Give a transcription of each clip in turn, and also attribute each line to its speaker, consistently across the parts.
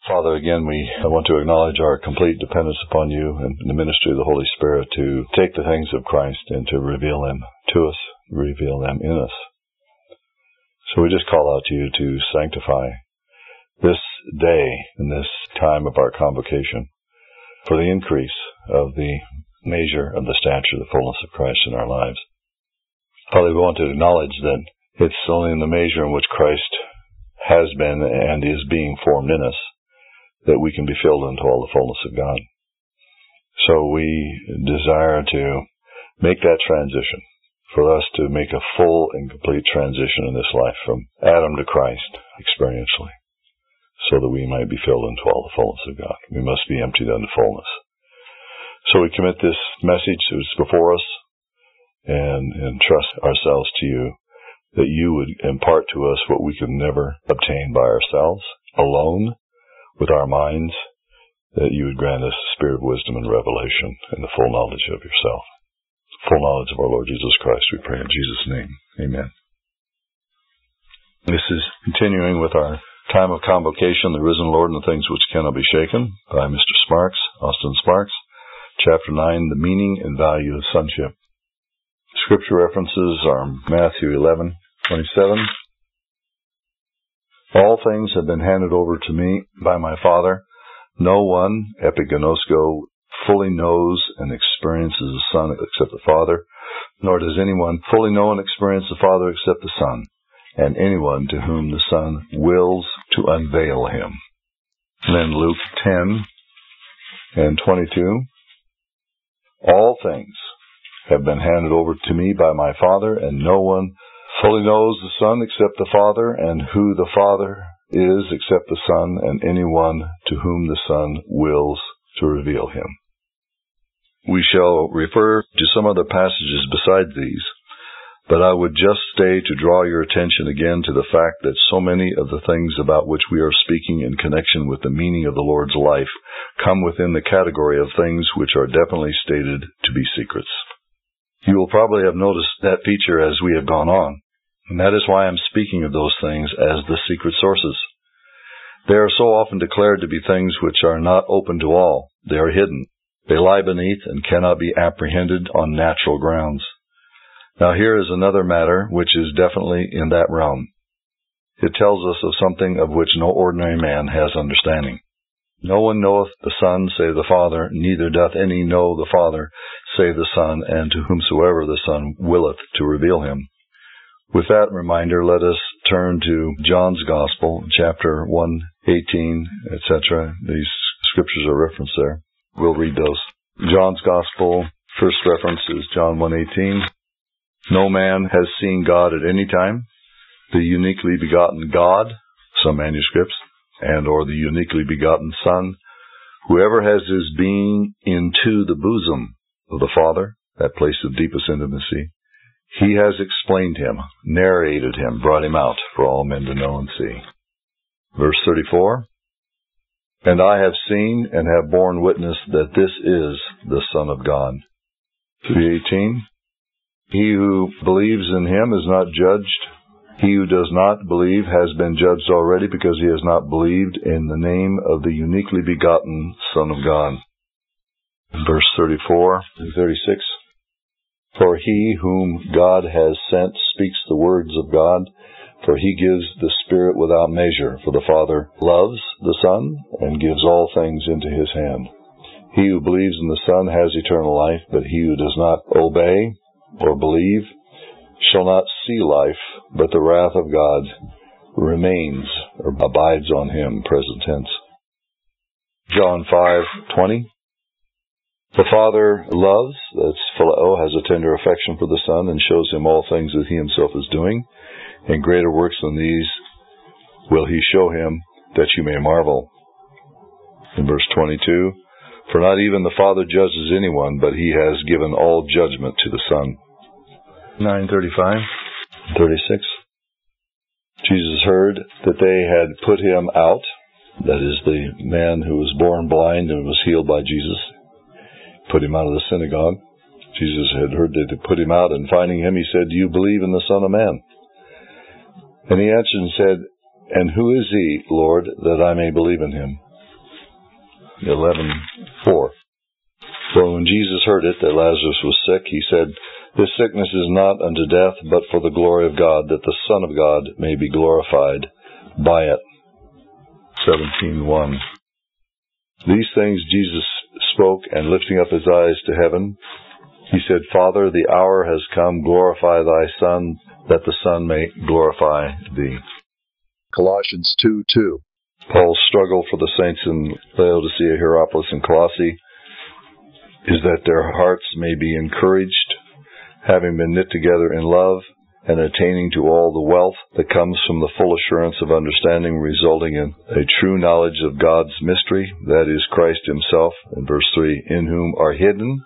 Speaker 1: Father, again, I want to acknowledge our complete dependence upon you and the ministry of the Holy Spirit to take the things of Christ and to reveal them to us, reveal them in us. So we just call out to you to sanctify this day and this time of our convocation for the increase of the measure of the stature, the fullness of Christ in our lives. Father, we want to acknowledge that it's only in the measure in which Christ has been and is being formed in us that we can be filled into all the fullness of God. So we desire to make that transition, for us to make a full and complete transition in this life from Adam to Christ experientially, so that we might be filled into all the fullness of God. We must be emptied unto fullness. So we commit this message that's before us and trust ourselves to you, that you would impart to us what we could never obtain by ourselves, alone, with our minds, that you would grant us the spirit of wisdom and revelation and the full knowledge of yourself. Full knowledge of our Lord Jesus Christ, we pray in Jesus' name. Amen. This is continuing with our time of convocation, the risen Lord and the things which cannot be shaken, by Mr. Sparks, Austin Sparks, Chapter 9, The Meaning and Value of Sonship. Scripture references are Matthew 11:27. All things have been handed over to me by my Father. No one, epigenosko, fully knows and experiences the Son except the Father, nor does anyone fully know and experience the Father except the Son, and anyone to whom the Son wills to unveil him. And then Luke 10:22. All things have been handed over to me by my Father, and no one fully knows the Son except the Father, and who the Father is except the Son, and anyone to whom the Son wills to reveal him. We shall refer to some other passages besides these, but I would just stay to draw your attention again to the fact that so many of the things about which we are speaking in connection with the meaning of the Lord's life come within the category of things which are definitely stated to be secrets. You will probably have noticed that feature as we have gone on, and that is why I am speaking of those things as the secret sources. They are so often declared to be things which are not open to all. They are hidden. They lie beneath and cannot be apprehended on natural grounds. Now here is another matter which is definitely in that realm. It tells us of something of which no ordinary man has understanding. No one knoweth the Son save the Father, neither doth any know the Father save the Son, and to whomsoever the Son willeth to reveal him. With that reminder, let us turn to John's Gospel, chapter 1:18, etc. These scriptures are referenced there. We'll read those. John's Gospel, first reference is John 1:18. No man has seen God at any time. The uniquely begotten God, some manuscripts, and or the uniquely begotten Son, whoever has his being into the bosom of the Father, that place of deepest intimacy, he has explained him, narrated him, brought him out for all men to know and see. Verse 34, and I have seen and have borne witness that this is the Son of God. 3:18, he who believes in him is not judged. He who does not believe has been judged already, because he has not believed in the name of the uniquely begotten Son of God. Verse 34 and 36. For he whom God has sent speaks the words of God, for he gives the Spirit without measure. For the Father loves the Son and gives all things into his hand. He who believes in the Son has eternal life, but he who does not obey or believe shall not see life, but the wrath of God remains or abides on him, present tense. John 5:20. The Father loves, that's phileo, has a tender affection for the Son, and shows him all things that he himself is doing. And greater works than these will he show him, that you may marvel. In verse 22, for not even the Father judges anyone, but he has given all judgment to the Son. 9:35, 36. Jesus heard that they had put him out, that is, the man who was born blind and was healed by Jesus, put him out of the synagogue. Jesus had heard that they put him out, and finding him, he said, do you believe in the Son of Man? And he answered and said, and who is he, Lord, that I may believe in him? 11:4. For when Jesus heard it, that Lazarus was sick, he said, This sickness is not unto death, but for the glory of God, that the Son of God may be glorified by it. 17:1. These things Jesus spoke, and lifting up his eyes to heaven, he said, Father, the hour has come, glorify thy Son, that the Son may glorify thee. Colossians 2:2. Paul's struggle for the saints in Laodicea, Hierapolis, and Colossae is that their hearts may be encouraged, having been knit together in love, and attaining to all the wealth that comes from the full assurance of understanding, resulting in a true knowledge of God's mystery, that is Christ himself, in verse 3, in whom are hidden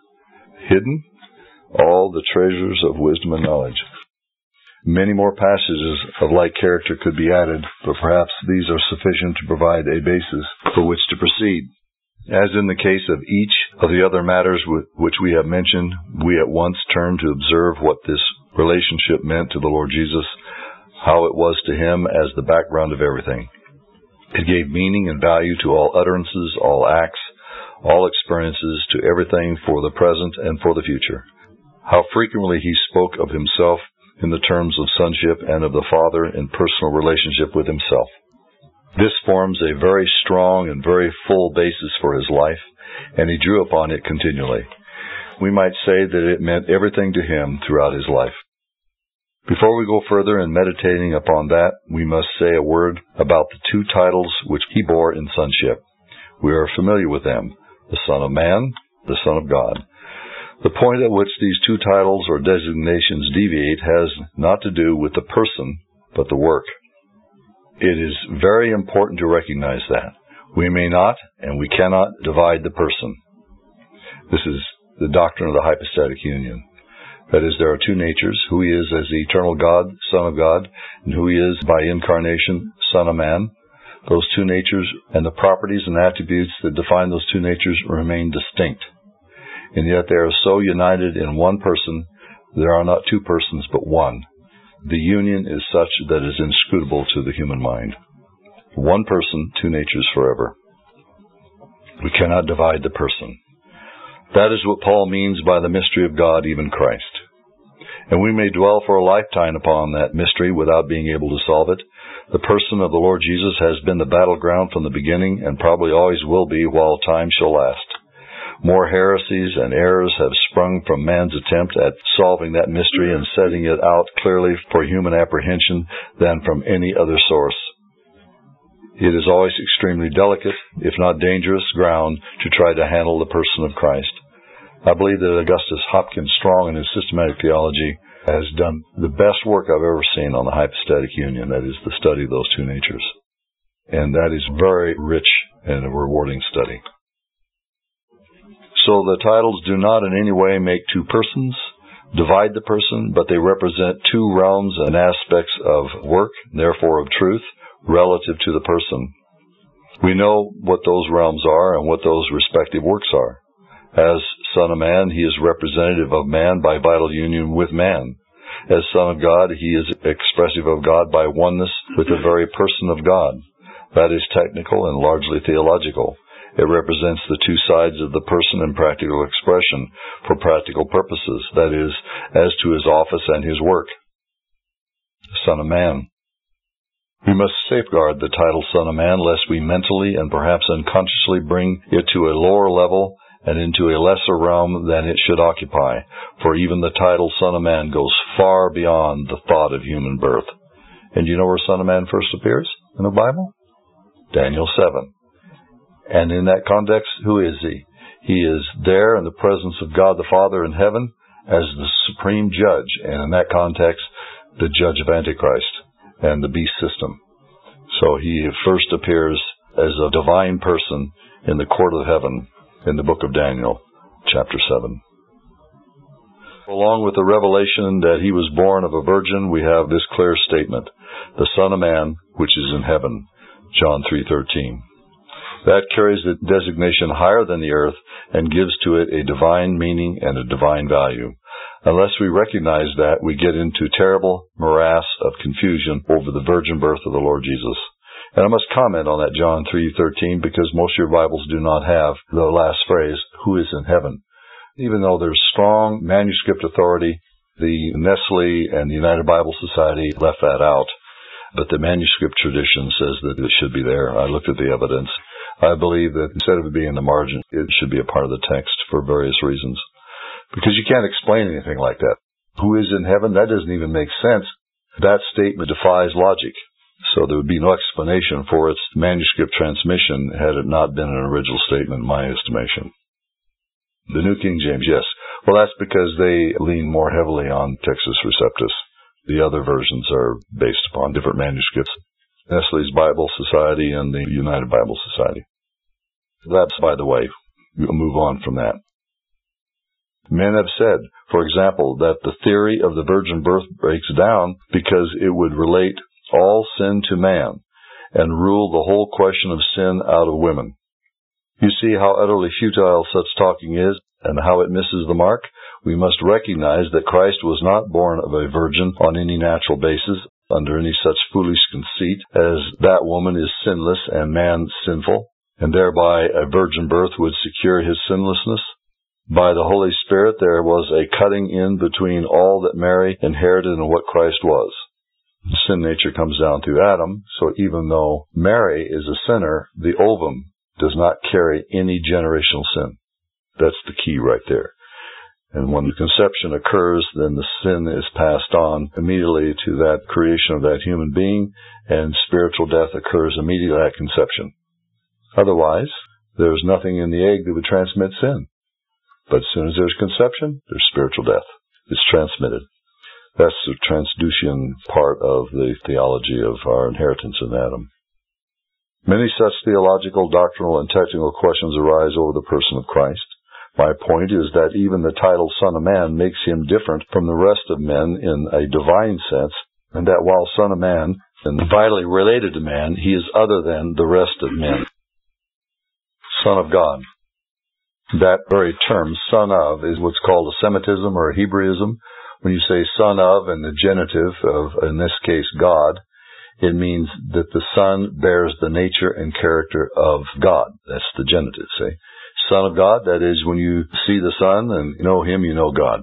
Speaker 1: all the treasures of wisdom and knowledge. Many more passages of like character could be added, but perhaps these are sufficient to provide a basis for which to proceed. As in the case of each of the other matters which we have mentioned, we at once turn to observe what this relationship meant to the Lord Jesus, how it was to him as the background of everything. It gave meaning and value to all utterances, all acts, all experiences, to everything for the present and for the future. How frequently he spoke of himself in the terms of sonship and of the Father in personal relationship with himself. This forms a very strong and very full basis for his life, and he drew upon it continually. We might say that it meant everything to him throughout his life. Before we go further in meditating upon that, we must say a word about the two titles which he bore in sonship. We are familiar with them, the Son of Man, the Son of God. The point at which these two titles or designations deviate has not to do with the person, but the work. It is very important to recognize that. We may not, and we cannot, divide the person. This is the doctrine of the hypostatic union. That is, there are two natures, who he is as the eternal God, Son of God, and who he is by incarnation, Son of Man. Those two natures and the properties and attributes that define those two natures remain distinct. And yet they are so united in one person, there are not two persons but one. The union is such that is inscrutable to the human mind. One person, two natures forever. We cannot divide the person. That is what Paul means by the mystery of God, even Christ. And we may dwell for a lifetime upon that mystery without being able to solve it. The person of the Lord Jesus has been the battleground from the beginning and probably always will be while time shall last. More heresies and errors have sprung from man's attempt at solving that mystery and setting it out clearly for human apprehension than from any other source. It is always extremely delicate, if not dangerous, ground to try to handle the person of Christ. I believe that Augustus Hopkins Strong in his systematic theology has done the best work I've ever seen on the hypostatic union, that is, the study of those two natures. And that is very rich and a rewarding study. So the titles do not in any way make two persons, divide the person, but they represent two realms and aspects of work, therefore of truth, relative to the person. We know what those realms are and what those respective works are. As Son of Man, he is representative of man by vital union with man. As Son of God, he is expressive of God by oneness with the very person of God. That is technical and largely theological. It represents the two sides of the person in practical expression for practical purposes, that is, as to his office and his work. Son of Man. We must safeguard the title Son of Man lest we mentally and perhaps unconsciously bring it to a lower level and into a lesser realm than it should occupy, for even the title Son of Man goes far beyond the thought of human birth. And you know where Son of Man first appears in the Bible? Daniel 7. And in that context, who is he? He is there in the presence of God the Father in heaven as the supreme judge, and in that context, the judge of Antichrist and the beast system. So he first appears as a divine person in the court of heaven in the book of Daniel, chapter 7. Along with the revelation that he was born of a virgin, we have this clear statement, the Son of Man, which is in heaven, John 3:13. That carries the designation higher than the earth and gives to it a divine meaning and a divine value. Unless we recognize that, we get into terrible morass of confusion over the virgin birth of the Lord Jesus. And I must comment on that John 3:13 because most of your Bibles do not have the last phrase, who is in heaven. Even though there's strong manuscript authority, the Nestle and the United Bible Society left that out. But the manuscript tradition says that it should be there. I looked at the evidence. I believe that instead of it being in the margin, it should be a part of the text for various reasons. Because you can't explain anything like that. Who is in heaven? That doesn't even make sense. That statement defies logic. So there would be no explanation for its manuscript transmission had it not been an original statement, in my estimation. The New King James, yes. Well, that's because they lean more heavily on Textus Receptus. The other versions are based upon different manuscripts. Nestle's Bible Society and the United Bible Society. That's by the way. We'll move on from that. Men have said, for example, that the theory of the virgin birth breaks down because it would relate all sin to man and rule the whole question of sin out of women. You see how utterly futile such talking is and how it misses the mark? We must recognize that Christ was not born of a virgin on any natural basis, under any such foolish conceit as that woman is sinless and man sinful, and thereby a virgin birth would secure his sinlessness. By the Holy Spirit there was a cutting in between all that Mary inherited and what Christ was. Sin nature comes down through Adam, so even though Mary is a sinner, the ovum does not carry any generational sin. That's the key right there. And when the conception occurs, then the sin is passed on immediately to that creation of that human being, and spiritual death occurs immediately at conception. Otherwise, there's nothing in the egg that would transmit sin. But as soon as there's conception, there's spiritual death. It's transmitted. That's the transducian part of the theology of our inheritance in Adam. Many such theological, doctrinal, and technical questions arise over the person of Christ. My point is that even the title Son of Man makes him different from the rest of men in a divine sense, and that while Son of Man and vitally related to man, he is other than the rest of men. Son of God. That very term, son of, is what's called a Semitism or a Hebraism. When you say son of and the genitive of, in this case, God, it means that the Son bears the nature and character of God. That's the genitive, see? Son of God, that is, when you see the Son and know Him, you know God.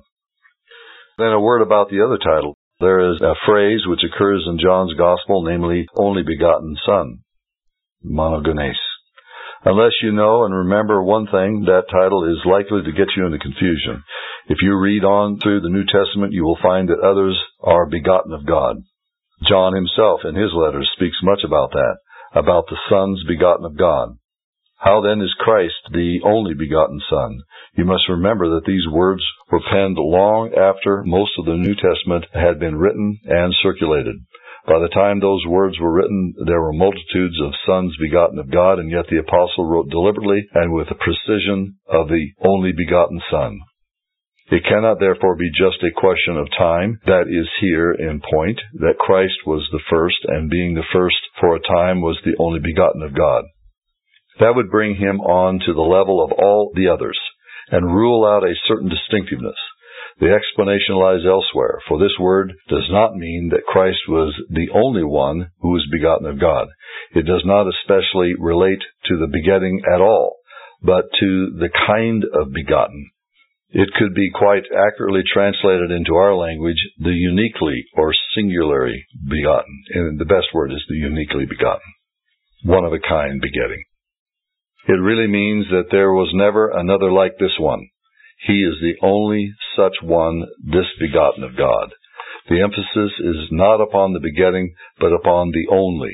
Speaker 1: Then a word about the other title. There is a phrase which occurs in John's Gospel, namely, only begotten Son, monogenes. Unless you know and remember one thing, that title is likely to get you into confusion. If you read on through the New Testament, you will find that others are begotten of God. John himself in his letters speaks much about that, about the sons begotten of God. How then is Christ the only begotten Son? You must remember that these words were penned long after most of the New Testament had been written and circulated. By the time those words were written, there were multitudes of sons begotten of God, and yet the apostle wrote deliberately and with the precision of the only begotten Son. It cannot therefore be just a question of time, that is here in point, that Christ was the first, and being the first for a time was the only begotten of God. That would bring him on to the level of all the others, and rule out a certain distinctiveness. The explanation lies elsewhere, for this word does not mean that Christ was the only one who was begotten of God. It does not especially relate to the begetting at all, but to the kind of begotten. It could be quite accurately translated into our language, the uniquely or singularly begotten. And the best word is the uniquely begotten. One of a kind begetting. It really means that there was never another like this one. He is the only such one, this begotten of God. The emphasis is not upon the begetting, but upon the only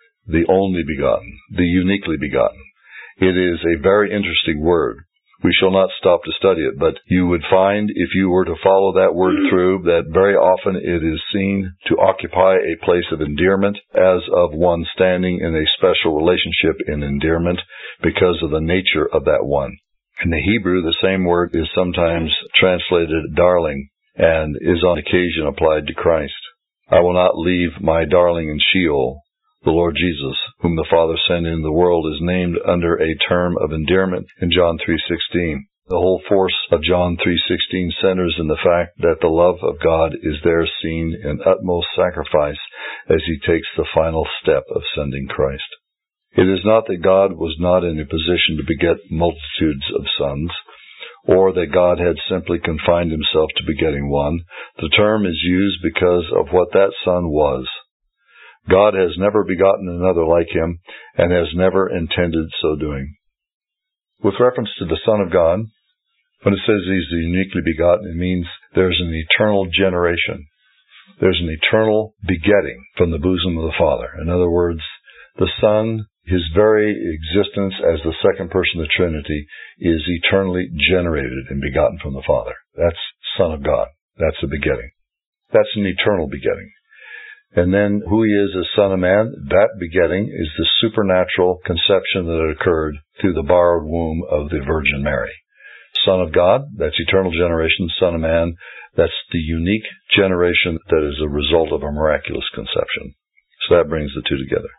Speaker 1: begotten, the uniquely begotten. It is a very interesting word. We shall not stop to study it, but you would find, if you were to follow that word through, that very often it is seen to occupy a place of endearment, as of one standing in a special relationship in endearment, because of the nature of that one. In the Hebrew, the same word is sometimes translated darling, and is on occasion applied to Christ. I will not leave my darling in Sheol. The Lord Jesus, whom the Father sent into the world, is named under a term of endearment in John 3:16. The whole force of John 3:16 centers in the fact that the love of God is there seen in utmost sacrifice as he takes the final step of sending Christ. It is not that God was not in a position to beget multitudes of sons, or that God had simply confined himself to begetting one. The term is used because of what that son was. God has never begotten another like him, and has never intended so doing. With reference to the Son of God, when it says he's uniquely begotten, it means there's an eternal generation. There's an eternal begetting from the bosom of the Father. In other words, the Son, his very existence as the second person of the Trinity, is eternally generated and begotten from the Father. That's Son of God. That's a begetting. That's an eternal begetting. And then who he is as Son of Man, that begetting is the supernatural conception that occurred through the borrowed womb of the Virgin Mary. Son of God, that's eternal generation. Son of Man, that's the unique generation that is a result of a miraculous conception. So that brings the two together.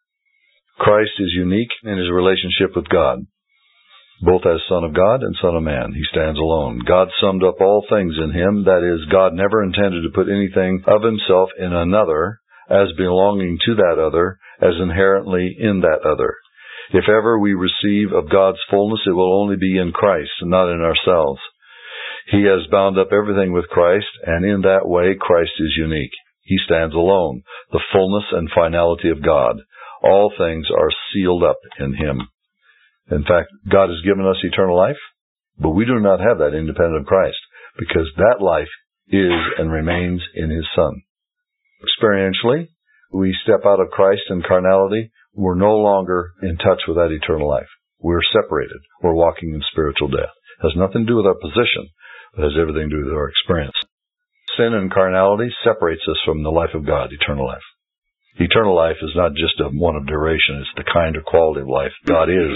Speaker 1: Christ is unique in his relationship with God, both as Son of God and Son of Man. He stands alone. God summed up all things in him. That is, God never intended to put anything of himself in another as belonging to that other, as inherently in that other. If ever we receive of God's fullness, it will only be in Christ, and not in ourselves. He has bound up everything with Christ, and in that way, Christ is unique. He stands alone, the fullness and finality of God. All things are sealed up in him. In fact, God has given us eternal life, but we do not have that independent of Christ, because that life is and remains in his Son. Experientially, we step out of Christ and carnality. We're no longer in touch with that eternal life. We're separated. We're walking in spiritual death. It has nothing to do with our position, but has everything to do with our experience. Sin and carnality separates us from the life of God, eternal life. Eternal life is not just one of duration. It's the kind or quality of life God is.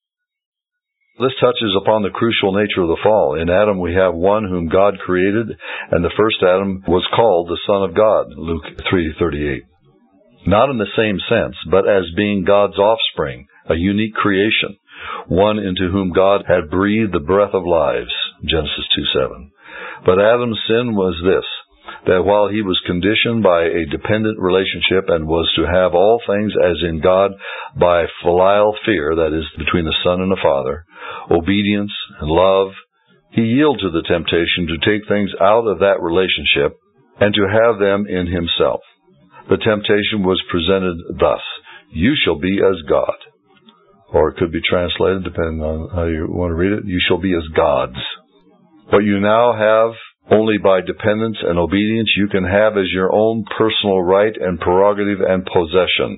Speaker 1: This touches upon the crucial nature of the fall. In Adam we have one whom God created, and the first Adam was called the Son of God, Luke 3:38. Not in the same sense, but as being God's offspring, a unique creation, one into whom God had breathed the breath of lives, Genesis 2:7. But Adam's sin was this, that while he was conditioned by a dependent relationship and was to have all things as in God by filial fear, that is, between the Son and the Father, obedience and love, he yielded to the temptation to take things out of that relationship and to have them in himself. The temptation was presented thus: you shall be as God. Or it could be translated, depending on how you want to read it, you shall be as gods. What you now have only by dependence and obedience, you can have as your own personal right and prerogative and possession.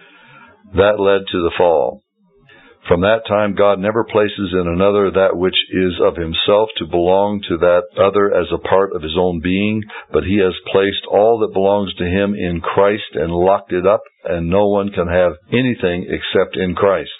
Speaker 1: That led to the fall. From that time, God never places in another that which is of himself to belong to that other as a part of his own being, but he has placed all that belongs to him in Christ and locked it up, and no one can have anything except in Christ.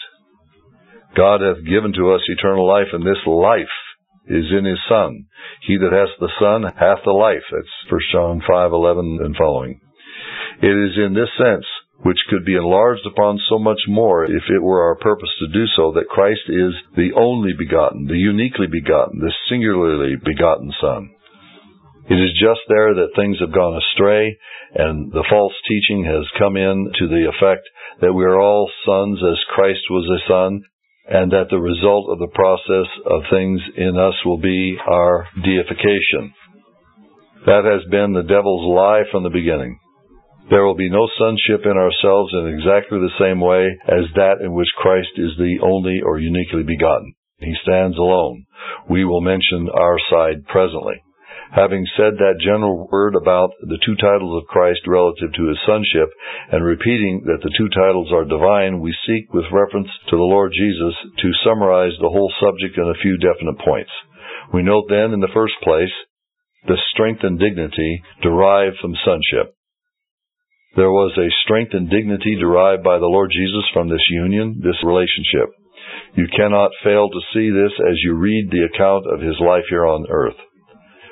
Speaker 1: God hath given to us eternal life, and this life is in his Son. He that hath the Son hath the life. That's 1 John 5:11 and following. It is in this sense, which could be enlarged upon so much more if it were our purpose to do so, that Christ is the only begotten, the uniquely begotten, the singularly begotten Son. It is just there that things have gone astray, and the false teaching has come in to the effect that we are all sons as Christ was a son, and that the result of the process of things in us will be our deification. That has been the devil's lie from the beginning. There will be no sonship in ourselves in exactly the same way as that in which Christ is the only or uniquely begotten. He stands alone. We will mention our side presently. Having said that general word about the two titles of Christ relative to his sonship, and repeating that the two titles are divine, we seek, with reference to the Lord Jesus, to summarize the whole subject in a few definite points. We note then, in the first place, the strength and dignity derived from sonship. There was a strength and dignity derived by the Lord Jesus from this union, this relationship. You cannot fail to see this as you read the account of his life here on earth.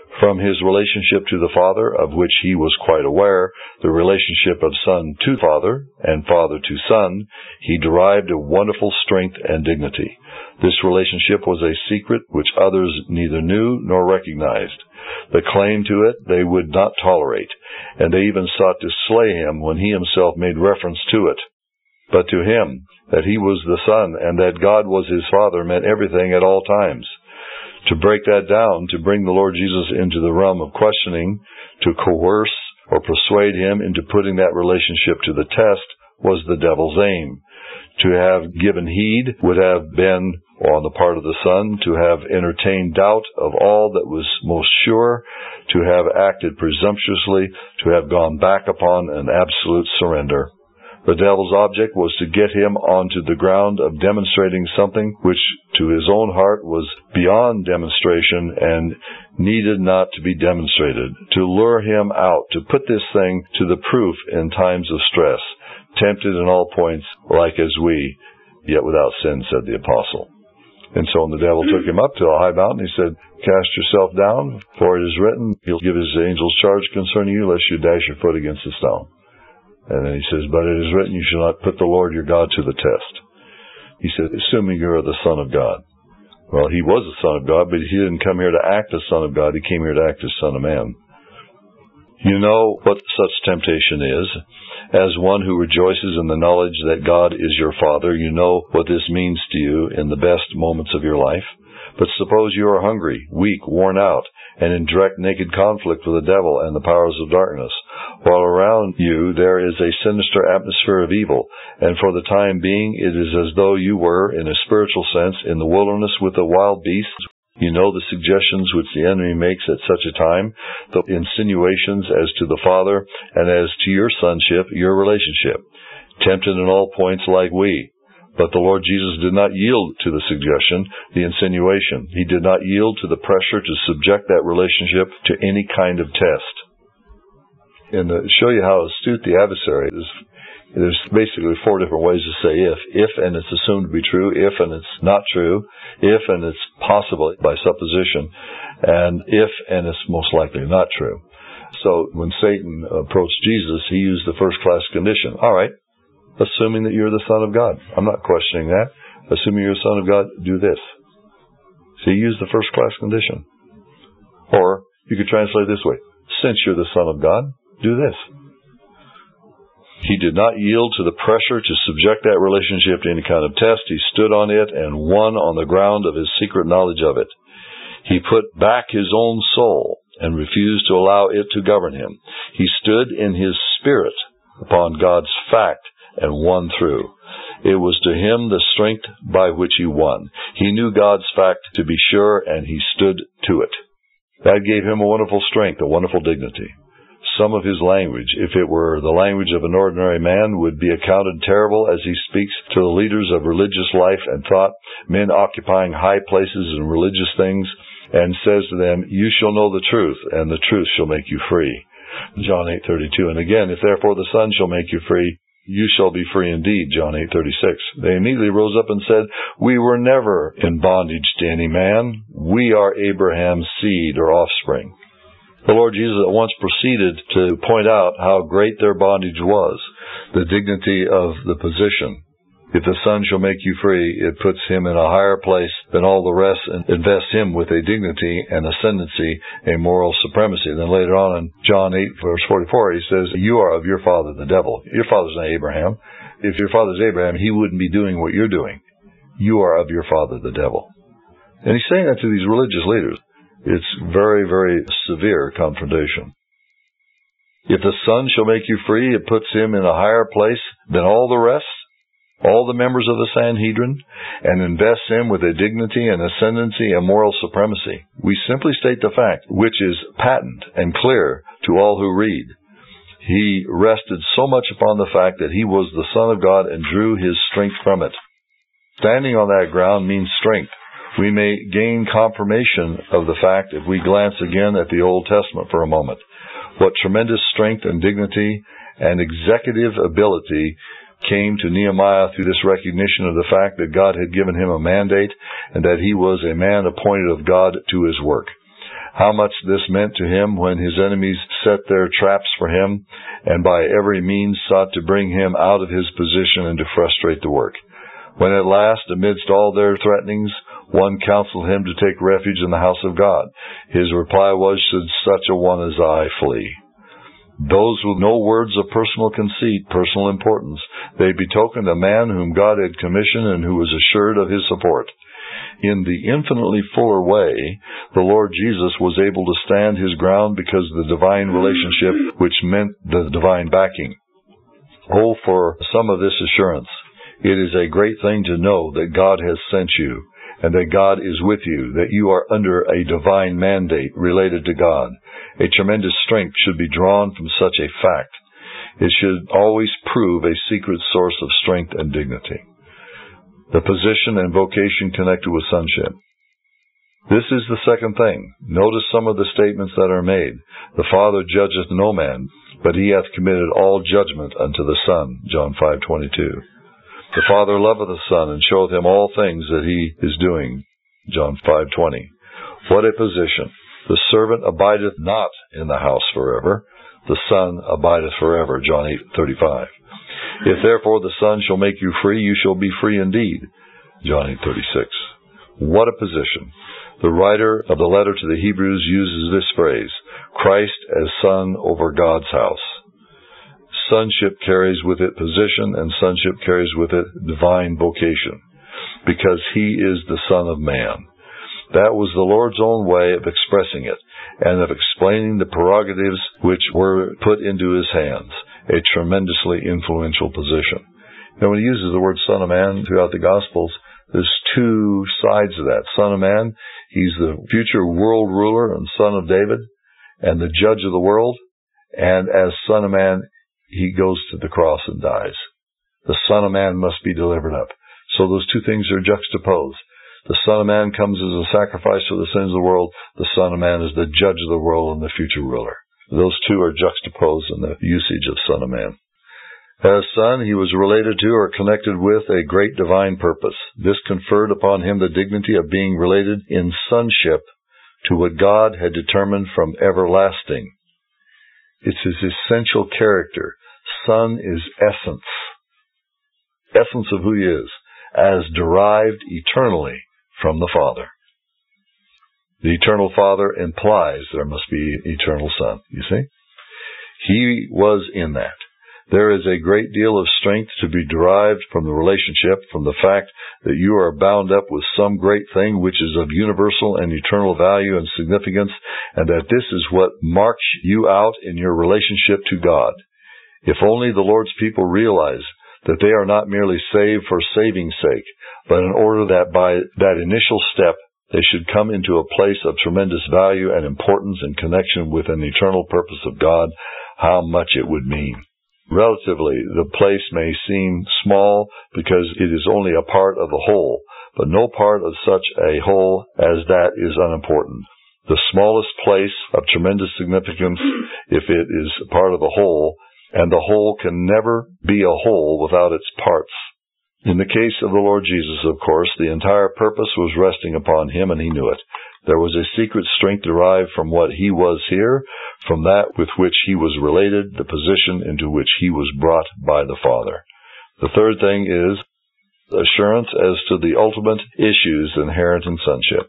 Speaker 1: From his relationship to the Father, of which he was quite aware, the relationship of Son to Father and Father to Son, he derived a wonderful strength and dignity. This relationship was a secret which others neither knew nor recognized. The claim to it they would not tolerate, and they even sought to slay him when he himself made reference to it. But to him, that he was the Son and that God was his Father meant everything at all times. To break that down, to bring the Lord Jesus into the realm of questioning, to coerce or persuade him into putting that relationship to the test, was the devil's aim. To have given heed would have been, on the part of the Son, to have entertained doubt of all that was most sure, to have acted presumptuously, to have gone back upon an absolute surrender. The devil's object was to get him onto the ground of demonstrating something which to his own heart was beyond demonstration and needed not to be demonstrated, to lure him out, to put this thing to the proof in times of stress, tempted in all points like as we, yet without sin, said the apostle. And so when the devil took him up to a high mountain, he said, "Cast yourself down, for it is written, he'll give his angels charge concerning you, lest you dash your foot against a stone." And then he says, "But it is written, you shall not put the Lord your God to the test." He said, "Assuming you're the Son of God." Well, he was the Son of God, but he didn't come here to act as Son of God. He came here to act as Son of Man. You know what such temptation is. As one who rejoices in the knowledge that God is your Father, you know what this means to you in the best moments of your life. But suppose you are hungry, weak, worn out, and in direct naked conflict with the devil and the powers of darkness, while around you there is a sinister atmosphere of evil, and for the time being it is as though you were, in a spiritual sense, in the wilderness with the wild beasts. You know the suggestions which the enemy makes at such a time, the insinuations as to the Father and as to your sonship, your relationship, tempted in all points like we. But the Lord Jesus did not yield to the suggestion, the insinuation. He did not yield to the pressure to subject that relationship to any kind of test. And to show you how astute the adversary is, there's basically 4 different ways to say if and it's assumed to be true, if and it's not true, if and it's possible by supposition, and if and it's most likely not true. So when Satan approached Jesus, he used the first-class condition. All right, assuming that you're the Son of God. I'm not questioning that. Assuming you're the Son of God, do this. So he used the first-class condition. Or you could translate it this way. Since you're the Son of God, do this. He did not yield to the pressure to subject that relationship to any kind of test. He stood on it and won on the ground of his secret knowledge of it. He put back his own soul and refused to allow it to govern him. He stood in his spirit upon God's fact and won through. It was to him the strength by which he won. He knew God's fact to be sure, and he stood to it. That gave him a wonderful strength, a wonderful dignity. Some of his language, if it were the language of an ordinary man, would be accounted terrible as he speaks to the leaders of religious life and thought, men occupying high places in religious things, and says to them, "You shall know the truth, and the truth shall make you free." John 8:32. And again, "If therefore the Son shall make you free, you shall be free indeed." John 8:36. They immediately rose up and said, "We were never in bondage to any man. We are Abraham's seed or offspring." The Lord Jesus at once proceeded to point out how great their bondage was, the dignity of the position. If the Son shall make you free, it puts him in a higher place than all the rest and invests him with a dignity, an ascendancy, a moral supremacy. Then later on in John 8, verse 44, he says, "You are of your father, the devil." Your father's not Abraham. If your father's Abraham, he wouldn't be doing what you're doing. You are of your father, the devil. And he's saying that to these religious leaders. It's very, very severe confrontation. If the Son shall make you free, it puts him in a higher place than all the rest, all the members of the Sanhedrin, and invests him with a dignity, an ascendancy, a moral supremacy. We simply state the fact, which is patent and clear to all who read. He rested so much upon the fact that he was the Son of God and drew his strength from it. Standing on that ground means strength. We may gain confirmation of the fact if we glance again at the Old Testament for a moment. What tremendous strength and dignity and executive ability came to Nehemiah through this recognition of the fact that God had given him a mandate and that he was a man appointed of God to his work. how much this meant to him when his enemies set their traps for him and by every means sought to bring him out of his position and to frustrate the work. When at last, amidst all their threatenings, one counseled him to take refuge in the house of God, his reply was, "Should such a one as I flee?" Those with no words of personal conceit, personal importance, they betokened a man whom God had commissioned and who was assured of his support. In the infinitely fuller way, the Lord Jesus was able to stand his ground because of the divine relationship, which meant the divine backing. Oh, for some of this assurance. It is a great thing to know that God has sent you, and that God is with you, that you are under a divine mandate related to God. A tremendous strength should be drawn from such a fact. It should always prove a secret source of strength and dignity. The position and vocation connected with sonship. This is the second thing. Notice some of the statements that are made. The Father judgeth no man, but he hath committed all judgment unto the Son. John 5:22. The Father loveth the Son, and showeth him all things that he is doing. John 5:20. What a position. The servant abideth not in the house forever. The Son abideth forever. John 8:35. If therefore the Son shall make you free, you shall be free indeed. John 8:36. What a position. The writer of the letter to the Hebrews uses this phrase, Christ as Son over God's house. Sonship carries with it position, and sonship carries with it divine vocation, because he is the Son of Man. That was the Lord's own way of expressing it, and of explaining the prerogatives which were put into his hands, a tremendously influential position. Now, when he uses the word Son of Man throughout the Gospels, there's two sides of that. Son of Man, he's the future world ruler and son of David, and the judge of the world, and as Son of Man, he goes to the cross and dies. The Son of Man must be delivered up. So those two things are juxtaposed. The Son of Man comes as a sacrifice for the sins of the world. The Son of Man is the judge of the world and the future ruler. Those two are juxtaposed in the usage of Son of Man. As Son, he was related to or connected with a great divine purpose. This conferred upon him the dignity of being related in sonship to what God had determined from everlasting. It's his essential character. Son is essence. Essence of who he is, as derived eternally from the Father. The eternal Father implies there must be eternal Son, you see? He was in that. There is a great deal of strength to be derived from the relationship, from the fact that you are bound up with some great thing which is of universal and eternal value and significance, and that this is what marks you out in your relationship to God. If only the Lord's people realize that they are not merely saved for saving's sake, but in order that by that initial step they should come into a place of tremendous value and importance in connection with an eternal purpose of God, how much it would mean. Relatively, the place may seem small because it is only a part of the whole, but no part of such a whole as that is unimportant. The smallest place of tremendous significance if it is part of the whole, and the whole can never be a whole without its parts. In the case of the Lord Jesus, of course, the entire purpose was resting upon him, and he knew it. There was a secret strength derived from what he was here, from that with which he was related, the position into which he was brought by the Father. The third thing is assurance as to the ultimate issues inherent in sonship.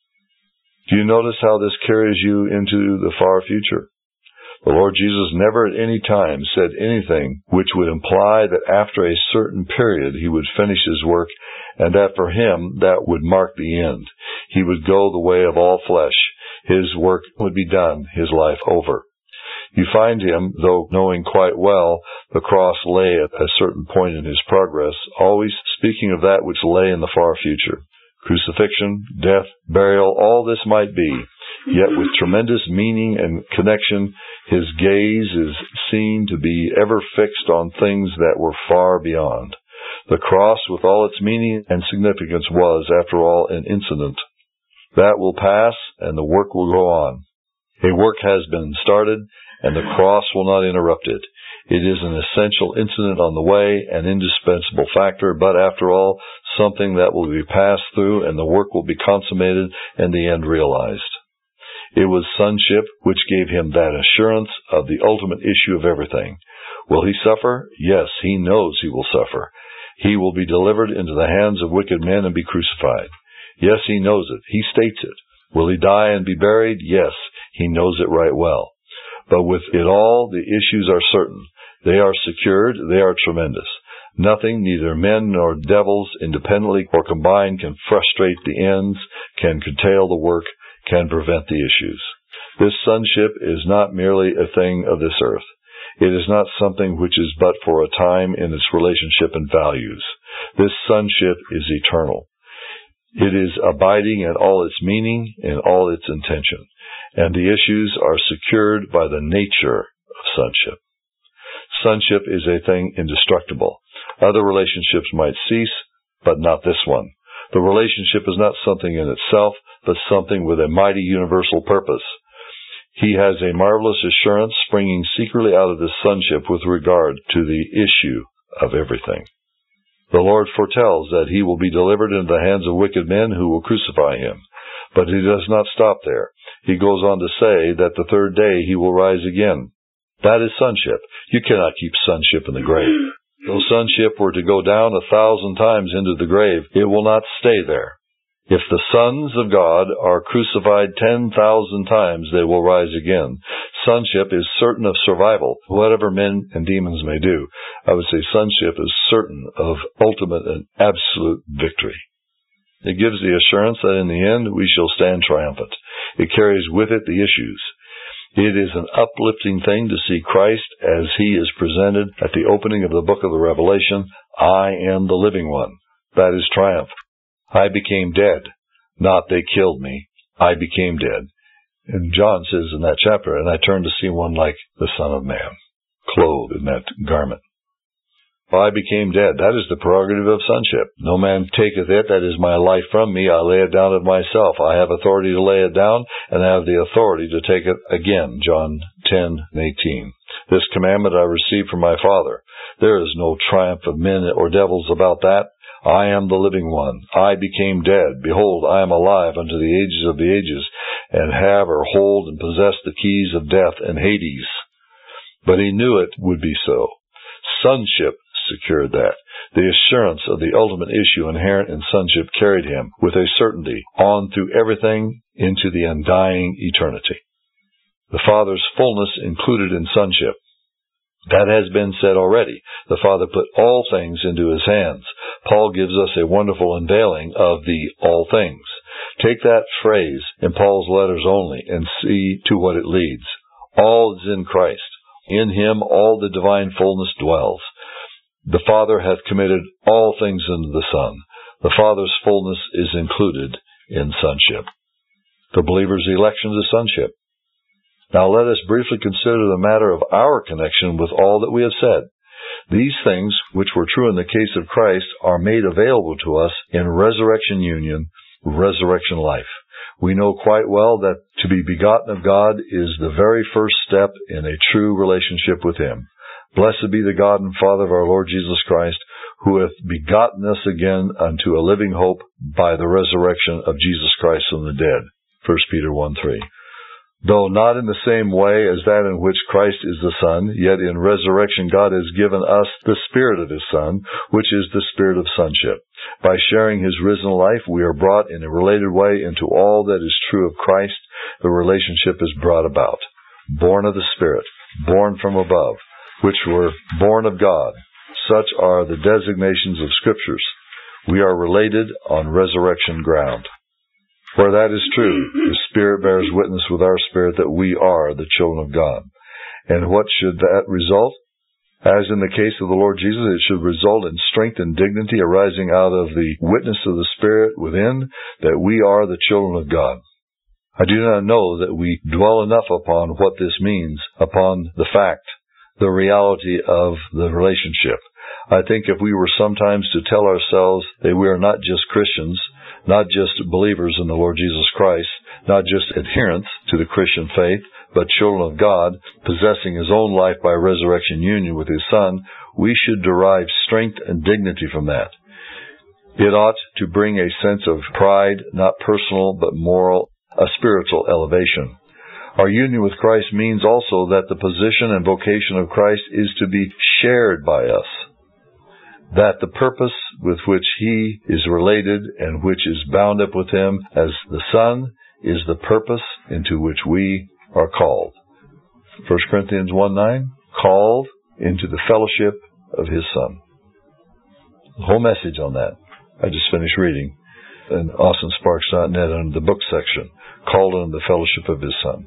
Speaker 1: Do you notice how this carries you into the far future? The Lord Jesus never at any time said anything which would imply that after a certain period he would finish his work, and that for him that would mark the end. He would go the way of all flesh. His work would be done, his life over. You find him, though knowing quite well the cross lay at a certain point in his progress, always speaking of that which lay in the far future. Crucifixion, death, burial, all this might be, yet with tremendous meaning and connection, his gaze is seen to be ever fixed on things that were far beyond. The cross, with all its meaning and significance, was, after all, an incident. That will pass, and the work will go on. A work has been started, and the cross will not interrupt it. It is an essential incident on the way, an indispensable factor, but after all, something that will be passed through, and the work will be consummated and the end realized. It was sonship which gave him that assurance of the ultimate issue of everything. Will he suffer? Yes, he knows he will suffer. He will be delivered into the hands of wicked men and be crucified. Yes, he knows it. He states it. Will he die and be buried? Yes, he knows it right well. But with it all, the issues are certain. They are secured. They are tremendous. Nothing, neither men nor devils, independently or combined, can frustrate the ends, can curtail the work, can prevent the issues. This sonship is not merely a thing of this earth. It is not something which is but for a time in its relationship and values. This sonship is eternal. It is abiding in all its meaning, in all its intention. And the issues are secured by the nature of sonship. Sonship is a thing indestructible. Other relationships might cease, but not this one. The relationship is not something in itself, but something with a mighty universal purpose. He has a marvelous assurance springing secretly out of this sonship with regard to the issue of everything. The Lord foretells that he will be delivered into the hands of wicked men who will crucify him. But he does not stop there. He goes on to say that the third day he will rise again. That is sonship. You cannot keep sonship in the grave. Though sonship were to go down 1,000 times into the grave, it will not stay there. If the sons of God are crucified 10,000 times, they will rise again. Sonship is certain of survival, whatever men and demons may do. I would say sonship is certain of ultimate and absolute victory. It gives the assurance that in the end we shall stand triumphant. It carries with it the issues. It is an uplifting thing to see Christ as he is presented at the opening of the book of the Revelation. I am the living one. That is triumph. I became dead. Not they killed me. I became dead. And John says in that chapter, and I turned to see one like the Son of Man, clothed in that garment. I became dead. That is the prerogative of sonship. No man taketh it, that is my life, from me. I lay it down of myself. I have authority to lay it down, and I have the authority to take it again. John 10:18. This commandment I received from my Father. There is no triumph of men or devils about that. I am the living one. I became dead. Behold, I am alive unto the ages of the ages, and have or hold and possess the keys of death and Hades. But he knew it would be so. Sonship secured that. The assurance of the ultimate issue inherent in sonship carried him with a certainty on through everything into the undying eternity. The Father's fullness included in sonship. That has been said already. The Father put all things into his hands. Paul gives us a wonderful unveiling of the all things. Take that phrase in Paul's letters only and see to what it leads. All is in Christ. In him all the divine fullness dwells. The Father hath committed all things unto the Son. The Father's fullness is included in sonship. The believer's election to sonship. Now let us briefly consider the matter of our connection with all that we have said. These things, which were true in the case of Christ, are made available to us in resurrection union, resurrection life. We know quite well that to be begotten of God is the very first step in a true relationship with him. Blessed be the God and Father of our Lord Jesus Christ, who hath begotten us again unto a living hope by the resurrection of Jesus Christ from the dead. 1 Peter 1:3. Though not in the same way as that in which Christ is the Son, yet in resurrection God has given us the Spirit of his Son, which is the Spirit of sonship. By sharing his risen life, we are brought in a related way into all that is true of Christ. The relationship is brought about. Born of the Spirit, born from above, which were born of God. Such are the designations of Scriptures. We are related on resurrection ground. Where that is true, the Spirit bears witness with our spirit that we are the children of God. And what should that result? As in the case of the Lord Jesus, it should result in strength and dignity arising out of the witness of the Spirit within that we are the children of God. I do not know that we dwell enough upon what this means, upon the fact, the reality of the relationship. I think if we were sometimes to tell ourselves that we are not just Christians, not just believers in the Lord Jesus Christ, not just adherents to the Christian faith, but children of God, possessing his own life by resurrection union with his Son, we should derive strength and dignity from that. It ought to bring a sense of pride, not personal, but moral, a spiritual elevation. Our union with Christ means also that the position and vocation of Christ is to be shared by us. That the purpose with which He is related and which is bound up with Him as the Son is the purpose into which we are called. 1 Corinthians 1:9, called into the fellowship of His Son. The whole message on that, I just finished reading in AustinSparks.net under the book section, called into the fellowship of His Son.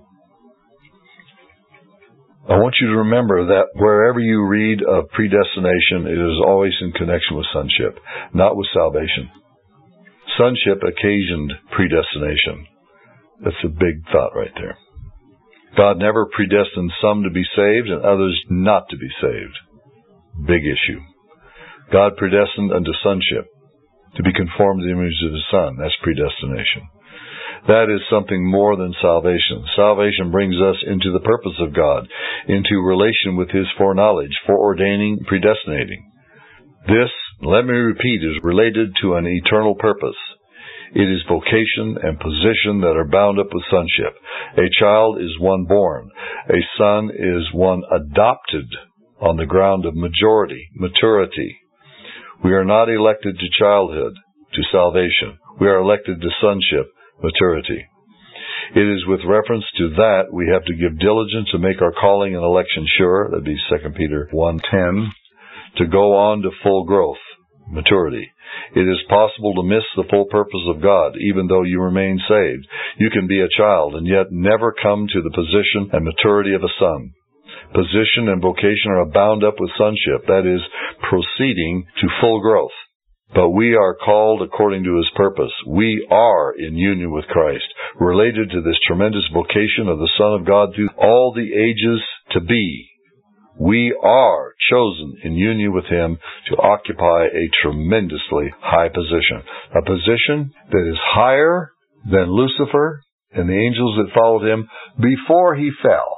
Speaker 1: I want you to remember that wherever you read of predestination, it is always in connection with sonship, not with salvation. Sonship occasioned predestination. That's a big thought right there. God never predestined some to be saved and others not to be saved. Big issue. God predestined unto sonship, to be conformed to the image of His Son. That's predestination. That is something more than salvation. Salvation brings us into the purpose of God, into relation with His foreknowledge, foreordaining, predestinating. This, let me repeat, is related to an eternal purpose. It is vocation and position that are bound up with sonship. A child is one born. A son is one adopted on the ground of majority, maturity. We are not elected to childhood, to salvation. We are elected to sonship, maturity. It is with reference to that we have to give diligence to make our calling and election sure. That'd be 2 Peter 1:10. To go on to full growth, maturity. It is possible to miss the full purpose of God, even though you remain saved. You can be a child and yet never come to the position and maturity of a son. Position and vocation are bound up with sonship, that is, proceeding to full growth. But we are called according to His purpose. We are in union with Christ, related to this tremendous vocation of the Son of God through all the ages to be. We are chosen in union with Him to occupy a tremendously high position. A position that is higher than Lucifer and the angels that followed him before he fell.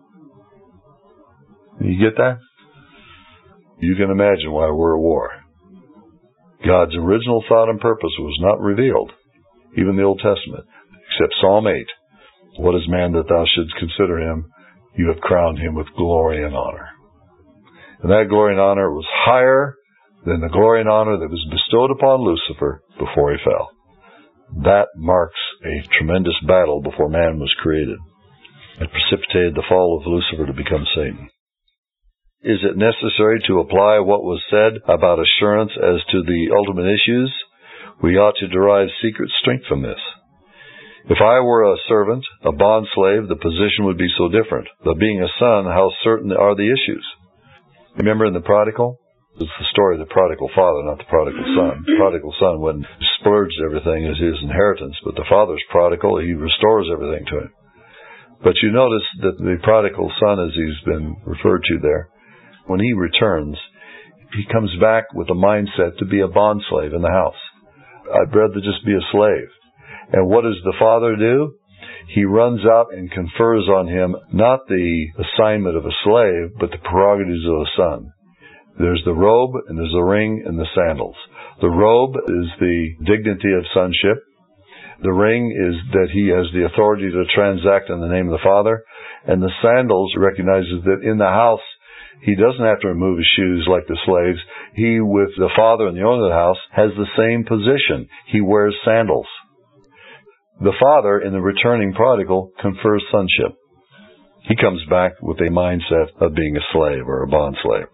Speaker 1: You get that? You can imagine why we're at war. God's original thought and purpose was not revealed, even the Old Testament, except Psalm 8. What is man that thou shouldst consider him? You have crowned him with glory and honor. And that glory and honor was higher than the glory and honor that was bestowed upon Lucifer before he fell. That marks a tremendous battle before man was created. It precipitated the fall of Lucifer to become Satan. Is it necessary to apply what was said about assurance as to the ultimate issues? We ought to derive secret strength from this. If I were a servant, a bondslave, the position would be so different. But being a son, how certain are the issues? Remember in the prodigal? It's the story of the prodigal father, not the prodigal son. The prodigal son went and splurged everything as his inheritance, but the father's prodigal, he restores everything to him. But you notice that the prodigal son, as he's been referred to there, when he returns, he comes back with a mindset to be a bondslave in the house. I'd rather just be a slave. And what does the father do? He runs out and confers on him not the assignment of a slave, but the prerogatives of a son. There's the robe, and there's the ring, and the sandals. The robe is the dignity of sonship. The ring is that he has the authority to transact in the name of the Father. And the sandals recognizes that in the house, he doesn't have to remove his shoes like the slaves. He, with the father and the owner of the house, has the same position. He wears sandals. The father, in the returning prodigal, confers sonship. He comes back with a mindset of being a slave or a bondslave.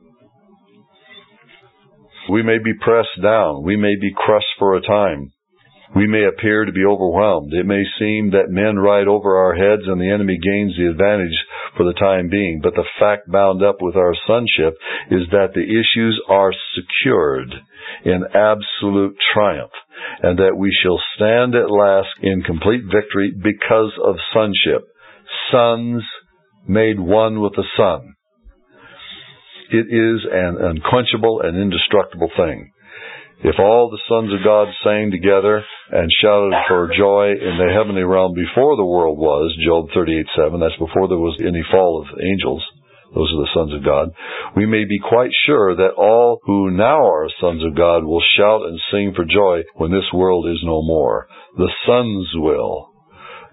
Speaker 1: We may be pressed down. We may be crushed for a time. We may appear to be overwhelmed. It may seem that men ride over our heads and the enemy gains the advantage for the time being. But the fact bound up with our sonship is that the issues are secured in absolute triumph, and that we shall stand at last in complete victory because of sonship. Sons made one with the Son. It is an unquenchable and indestructible thing. If all the sons of God sang together and shouted for joy in the heavenly realm before the world was, Job 38:7, that's before there was any fall of angels, those are the sons of God, we may be quite sure that all who now are sons of God will shout and sing for joy when this world is no more. The sons will.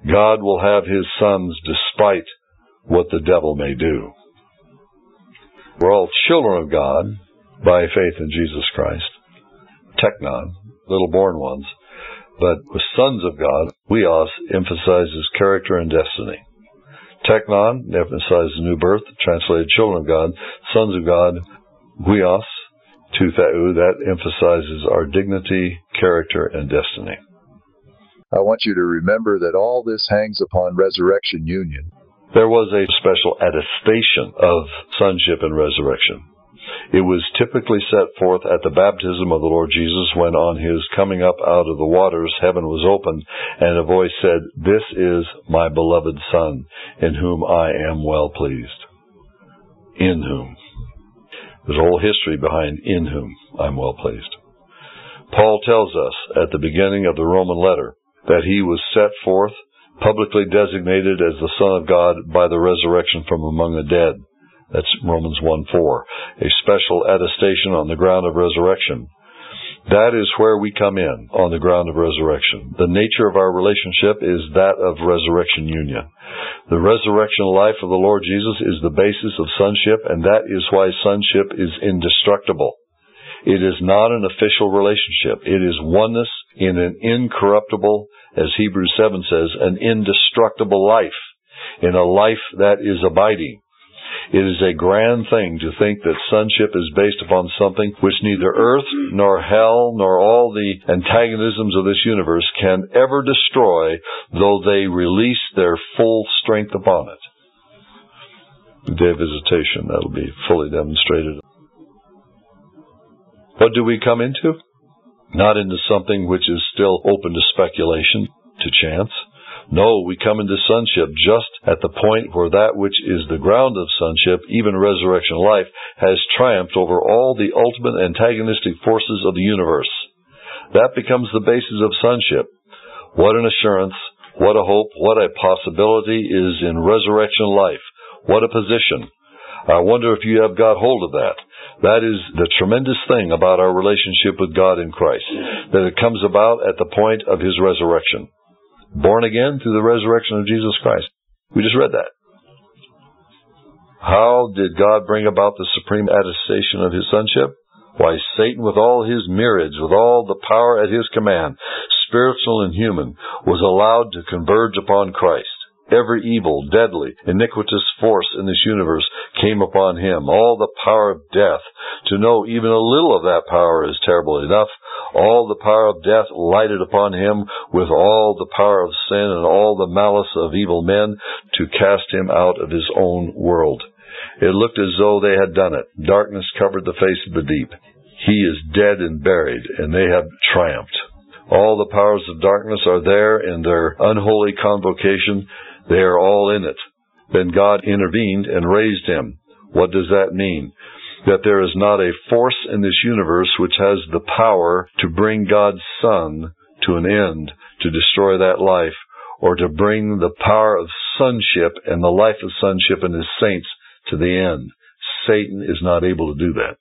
Speaker 1: God will have His sons despite what the devil may do. We're all children of God by faith in Jesus Christ. Teknon, little born ones. But with sons of God, huios emphasizes character and destiny. Teknon emphasizes new birth, translated children of God. Sons of God, huios, tutheu, that emphasizes our dignity, character, and destiny.
Speaker 2: I want you to remember that all this hangs upon resurrection union.
Speaker 1: There was a special attestation of sonship and resurrection. It was typically set forth at the baptism of the Lord Jesus when on His coming up out of the waters, heaven was opened, and a voice said, "This is my beloved Son, in whom I am well pleased." In whom. There's a whole history behind in whom I'm well pleased. Paul tells us at the beginning of the Roman letter that he was set forth, publicly designated as the Son of God by the resurrection from among the dead. That's Romans 1:4. A special attestation on the ground of resurrection. That is where we come in, on the ground of resurrection. The nature of our relationship is that of resurrection union. The resurrection life of the Lord Jesus is the basis of sonship, and that is why sonship is indestructible. It is not an official relationship. It is oneness in an incorruptible, as Hebrews 7 says, an indestructible life, in a life that is abiding. It is a grand thing to think that sonship is based upon something which neither earth, nor hell, nor all the antagonisms of this universe can ever destroy, though they release their full strength upon it. The day of visitation, that will be fully demonstrated. What do we come into? Not into something which is still open to speculation, to chance. No, we come into sonship just at the point where that which is the ground of sonship, even resurrection life, has triumphed over all the ultimate antagonistic forces of the universe. That becomes the basis of sonship. What an assurance, what a hope, what a possibility is in resurrection life. What a position. I wonder if you have got hold of that. That is the tremendous thing about our relationship with God in Christ, that it comes about at the point of His resurrection. Born again through the resurrection of Jesus Christ. We just read that. How did God bring about the supreme attestation of His sonship? Why, Satan with all his myriads, with all the power at his command, spiritual and human, was allowed to converge upon Christ. Every evil, deadly, iniquitous force in this universe came upon Him. All the power of death. To know even a little of that power is terrible enough. All the power of death lighted upon Him, with all the power of sin and all the malice of evil men, to cast Him out of His own world. It looked as though they had done it. Darkness covered the face of the deep. He is dead and buried, and they have triumphed. All the powers of darkness are there in their unholy convocation. They are all in it. Then God intervened and raised Him. What does that mean? That there is not a force in this universe which has the power to bring God's Son to an end, to destroy that life, or to bring the power of sonship and the life of sonship in His saints to the end. Satan is not able to do that.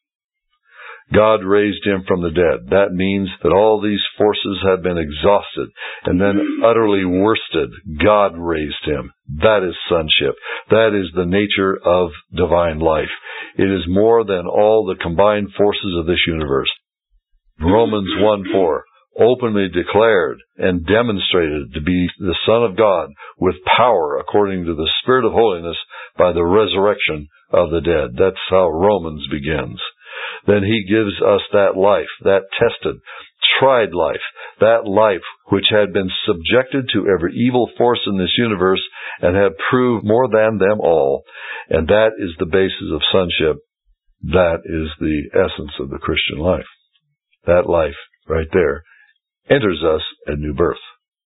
Speaker 1: God raised Him from the dead. That means that all these forces have been exhausted and then utterly worsted. God raised Him. That is sonship. That is the nature of divine life. It is more than all the combined forces of this universe. Romans 1:4 openly declared and demonstrated to be the Son of God with power according to the Spirit of holiness by the resurrection of the dead. That's how Romans begins. Then He gives us that life, that tested, tried life, that life which had been subjected to every evil force in this universe and had proved more than them all. And that is the basis of sonship. That is the essence of the Christian life. That life right there enters us at new birth.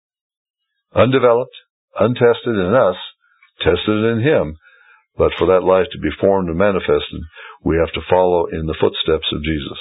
Speaker 1: Undeveloped, untested in us, tested in Him. But for that life to be formed and manifested, we have to follow in the footsteps of Jesus.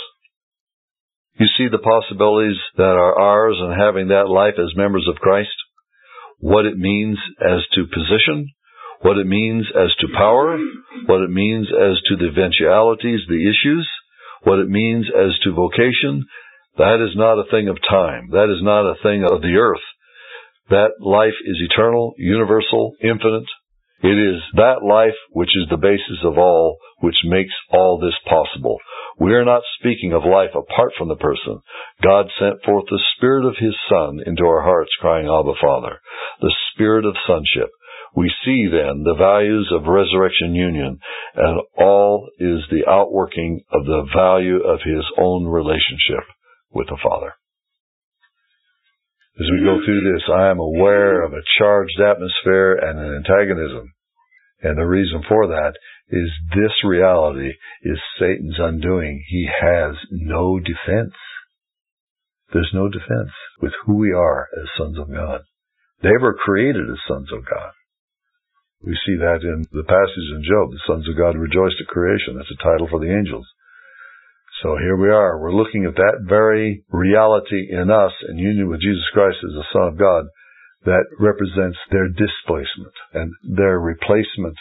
Speaker 1: You see the possibilities that are ours in having that life as members of Christ? What it means as to position, what it means as to power, what it means as to the eventualities, the issues, what it means as to vocation. That is not a thing of time. That is not a thing of the earth. That life is eternal, universal, infinite. It is that life which is the basis of all, which makes all this possible. We are not speaking of life apart from the person. God sent forth the Spirit of His Son into our hearts, crying, Abba, Father. The Spirit of sonship. We see then the values of resurrection union, and all is the outworking of the value of His own relationship with the Father. As we go through this, I am aware of a charged atmosphere and an antagonism. And the reason for that is this reality is Satan's undoing. He has no defense. There's no defense with who we are as sons of God. They were created as sons of God. We see that in the passage in Job, the sons of God rejoiced at creation. That's a title for the angels. So here we are. We're looking at that very reality in us in union with Jesus Christ as the Son of God that represents their displacement and their replacement.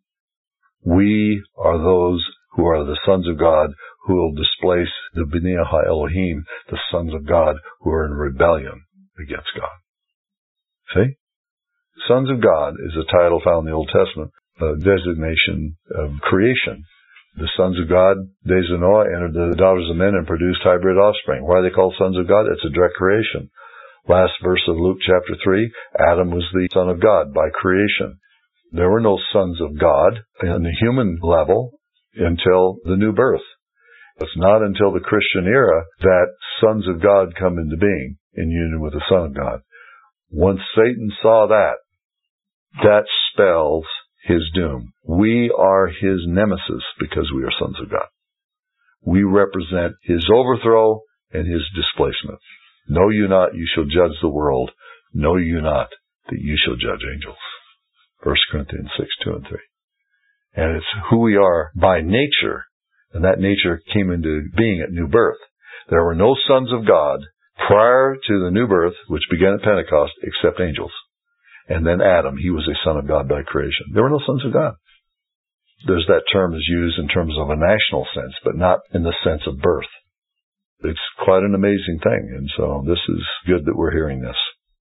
Speaker 1: We are those who are the sons of God who will displace the B'nai HaElohim, the sons of God who are in rebellion against God. See? Sons of God is a title found in the Old Testament, a designation of creation. The sons of God, days of Noah, entered the daughters of men and produced hybrid offspring. Why are they called sons of God? It's a direct creation. Last verse of Luke chapter 3, Adam was the son of God by creation. There were no sons of God in the human level until the new birth. It's not until the Christian era that sons of God come into being in union with the Son of God. Once Satan saw that, that spells his doom. We are his nemesis because we are sons of God. We represent his overthrow and his displacement. Know you not, you shall judge the world. Know you not that you shall judge angels. 1 Corinthians 6, 2 and 3. And it's who we are by nature, and that nature came into being at new birth. There were no sons of God prior to the new birth, which began at Pentecost, except angels. And then Adam, he was a son of God by creation. There were no sons of God. There's that term is used in terms of a national sense, but not in the sense of birth. It's quite an amazing thing, and so this is good that we're hearing this.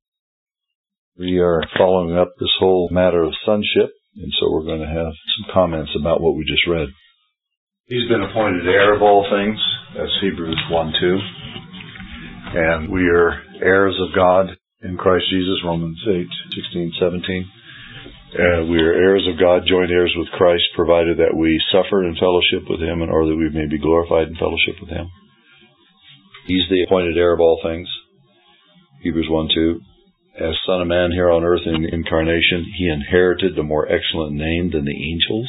Speaker 1: We are following up this whole matter of sonship, and so we're going to have some comments about what we just read. He's been appointed heir of all things. That's Hebrews 1:2. And we are heirs of God in Christ Jesus, Romans 8:16, 17. We are heirs of God, joint heirs with Christ, provided that we suffer in fellowship with Him in order that we may be glorified in fellowship with Him. He's the appointed heir of all things. Hebrews 1:2. As Son of Man here on earth in incarnation, He inherited a more excellent name than the angels.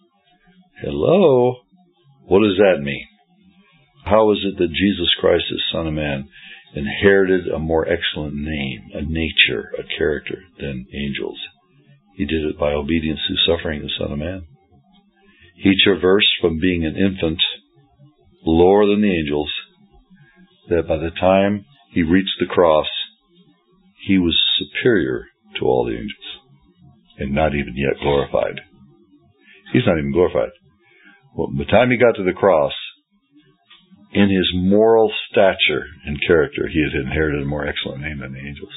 Speaker 1: Hello? What does that mean? How is it that Jesus Christ, as Son of Man, inherited a more excellent name, a nature, a character than angels? He did it by obedience through suffering, the Son of Man. He traversed from being an infant, lower than the angels, that by the time He reached the cross, He was superior to all the angels, and not even yet glorified. He's not even glorified. Well, by the time He got to the cross, in His moral stature and character, He had inherited a more excellent name than the angels.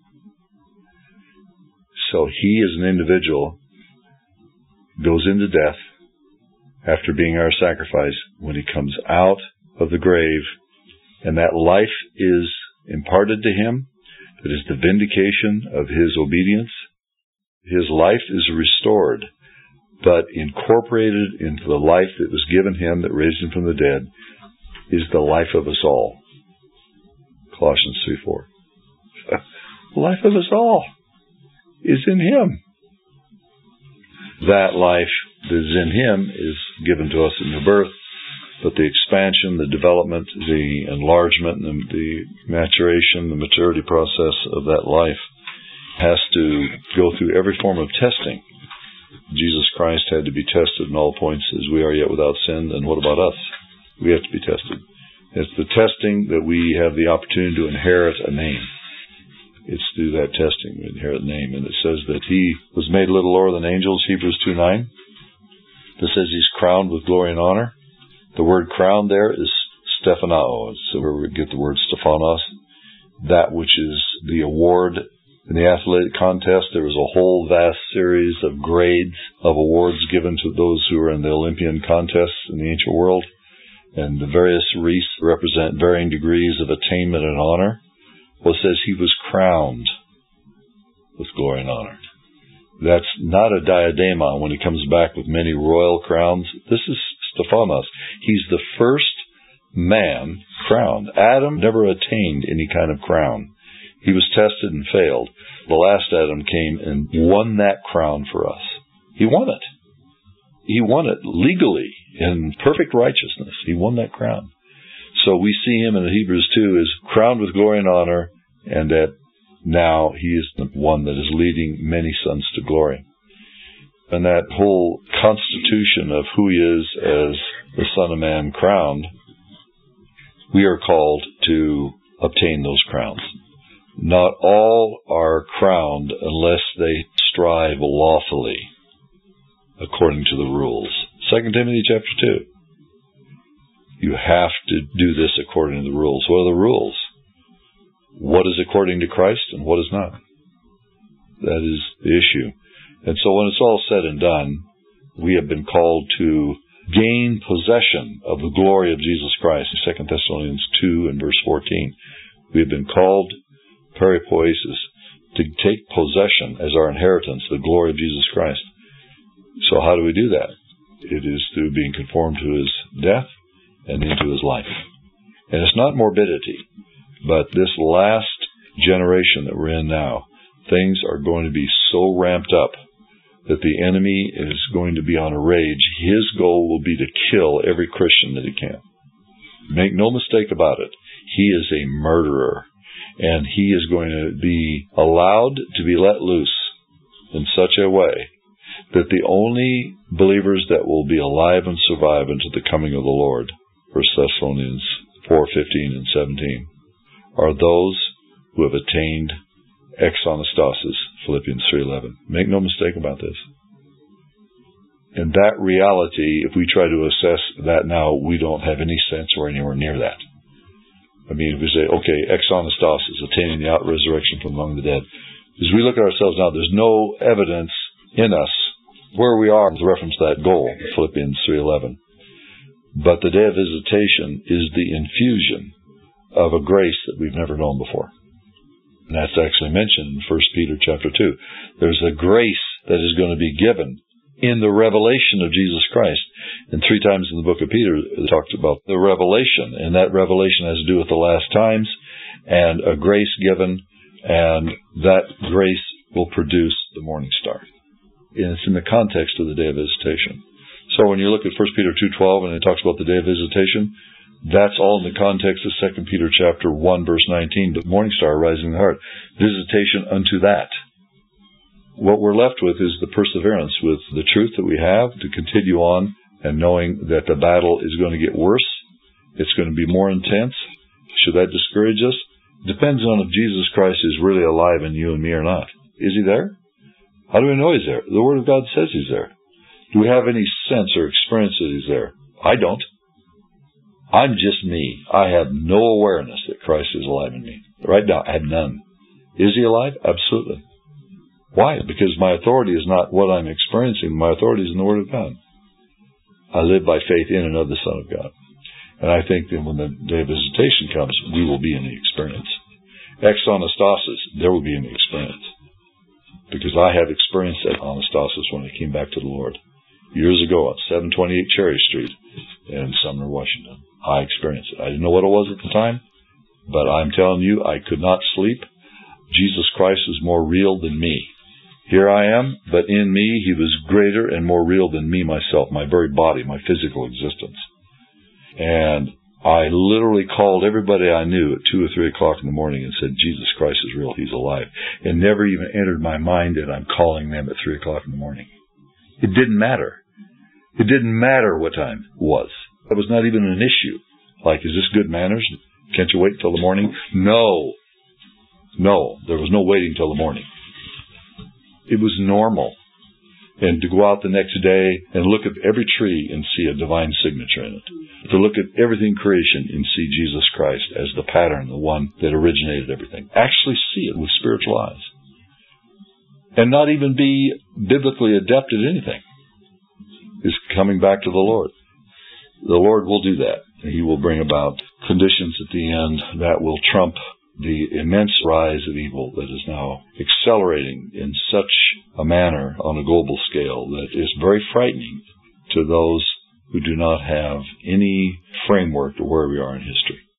Speaker 1: So He, as an individual, goes into death after being our sacrifice. When He comes out of the grave, and that life is imparted to Him, that is the vindication of His obedience, His life is restored, but incorporated into the life that was given Him that raised Him from the dead is the life of us all. Colossians 3:4. The life of us all is in Him. That life that is in Him is given to us at new birth, but the expansion, the development, the enlargement, and the maturation, the maturity process of that life has to go through every form of testing. Jesus Christ had to be tested in all points as we are yet without sin, and what about us? We have to be tested. It's the testing that we have the opportunity to inherit a name. It's through that testing we inherit a name. And it says that He was made a little lower than angels, Hebrews 2:9. That says He's crowned with glory and honor. The word crowned there is Stephanao. It's where we get the word Stephanos. That which is the award In the athletic contest, there was a whole vast series of grades of awards given to those who were in the Olympian contests in the ancient world. And the various wreaths represent varying degrees of attainment and honor. Well, it says he was crowned with glory and honor. That's not a diadema when he comes back with many royal crowns. This is Stephanos. He's the first man crowned. Adam never attained any kind of crown. He was tested and failed. The last Adam came and won that crown for us. He won it. He won it legally in perfect righteousness. He won that crown. So we see him in Hebrews 2 as crowned with glory and honor, and that now he is the one that is leading many sons to glory. And that whole constitution of who he is as the Son of Man crowned, we are called to obtain those crowns. Not all are crowned unless they strive lawfully according to the rules. 2 Timothy chapter 2. You have to do this according to the rules. What are the rules? What is according to Christ and what is not? That is the issue. And so when it's all said and done, we have been called to gain possession of the glory of Jesus Christ. 2 Thessalonians 2 and verse 14. We have been called peripoiesis, to take possession as our inheritance, the glory of Jesus Christ. So how do we do that? It is through being conformed to his death and into his life. And it's not morbidity, but this last generation that we're in now, things are going to be so ramped up that the enemy is going to be on a rage. His goal will be to kill every Christian that he can. Make no mistake about it. He is a murderer. And he is going to be allowed to be let loose in such a way that the only believers that will be alive and survive into the coming of the Lord, 1 Thessalonians 4:15 and 17, are those who have attained exanastasis, Philippians 3:11. Make no mistake about this. And that reality, if we try to assess that now, we don't have any sense or anywhere near that. I mean, if we say, okay, exanastasis, attaining the out-resurrection from among the dead. As we look at ourselves now, there's no evidence in us where we are with reference to that goal, Philippians 3:11. But the day of visitation is the infusion of a grace that we've never known before. And that's actually mentioned in 1 Peter chapter 2. There's a grace that is going to be given in the revelation of Jesus Christ. And 3 times in the book of Peter, it talks about the revelation. And that revelation has to do with the last times and a grace given. And that grace will produce the morning star. And it's in the context of the day of visitation. So when you look at 1 Peter 2:12 and it talks about the day of visitation, that's all in the context of 2 Peter chapter 1 verse 19, the morning star rising in the heart. Visitation unto that. What we're left with is the perseverance with the truth that we have to continue on and knowing that the battle is going to get worse. It's going to be more intense. Should that discourage us? Depends on if Jesus Christ is really alive in you and me or not. Is he there? How do we know he's there? The Word of God says he's there. Do we have any sense or experience that he's there? I don't. I'm just me. I have no awareness that Christ is alive in me. Right now, I have none. Is he alive? Absolutely. Why? Because my authority is not what I'm experiencing. My authority is in the Word of God. I live by faith in and of the Son of God. And I think that when the day of visitation comes, we will be in the experience. Exanastasis, there will be in the experience. Because I have experienced that anastasis when I came back to the Lord. Years ago on 728 Cherry Street in Sumner, Washington. I experienced it. I didn't know what it was at the time, but I'm telling you, I could not sleep. Jesus Christ is more real than me. Here I am, but in me, he was greater and more real than me myself, my very body, my physical existence. And I literally called everybody I knew at 2 or 3 o'clock in the morning and said, Jesus Christ is real, he's alive. It never even entered my mind that I'm calling them at 3 o'clock in the morning. It didn't matter. It didn't matter what time it was. It was not even an issue. Like, is this good manners? Can't you wait until the morning? No. No, there was no waiting till the morning. It was normal. And to go out the next day and look at every tree and see a divine signature in it. To look at everything creation and see Jesus Christ as the pattern, the one that originated everything. Actually see it with spiritual eyes. and not even be biblically adept at anything, is coming back to the Lord. The Lord will do that. He will bring about conditions at the end that will trump the immense rise of evil that is now accelerating in such a manner on a global scale that is very frightening to those who do not have any framework to where we are in history.